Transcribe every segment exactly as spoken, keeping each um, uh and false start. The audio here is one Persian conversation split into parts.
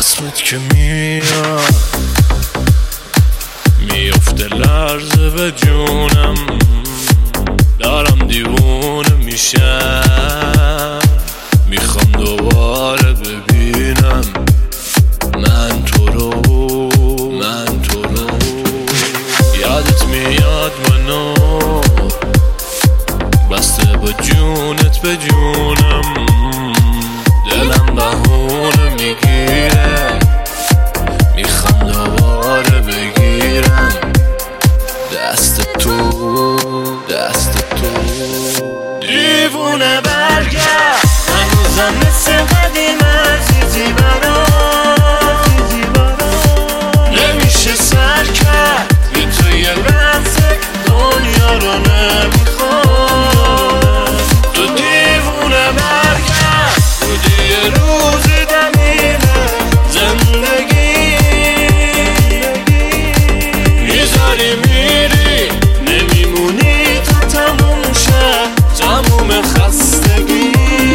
اسمت که میاد میفته لرزه به جونم، دارم دیوونه میشم، میخوام دوباره ببینم من تو رو من تو رو. یادت میاد منو بسته با جونت به جونم، دلم بهونه میگیره، میخوام دوباره بگیرم دست تو دست تو. دیوونه برگرد هنوزم مثل قدیم عزیزی برام، نمیشه سر کرد بی تو یه لحظه دنیا رو نمیخوام. تو دیوونه برگرد بودی یه روزی دمیره زندگی، میذاری میری نمیمونی تا تموم شه تموم خستگی.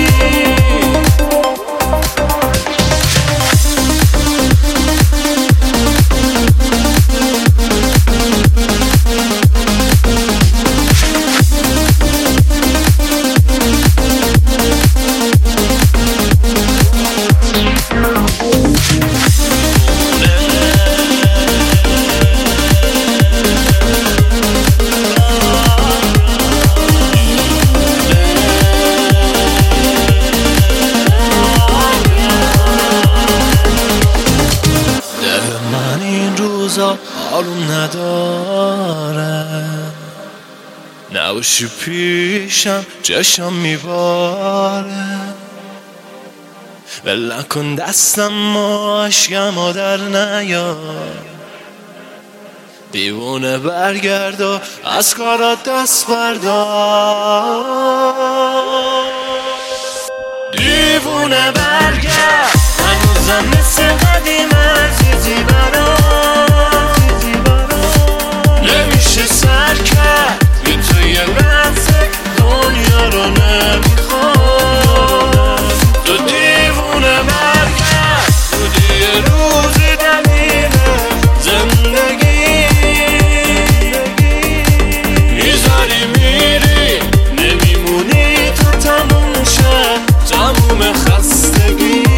حالم نداره نباشی پیشم، چشم میباره، ول نکن دستم و عشقمو در نیار. دیوونه برگرد و از کارات دست بردار. دیوونه برگرد هنوزم مثل قدیم عزیزی برام، نمیشه سر کرد بی تو یه لحظه دنیا رو نمیخوام. تو دیوونه برگرد بودی یه روزی دمیره زندگی، میذاری میری نمیمونی تا تموم شه تموم خستگی.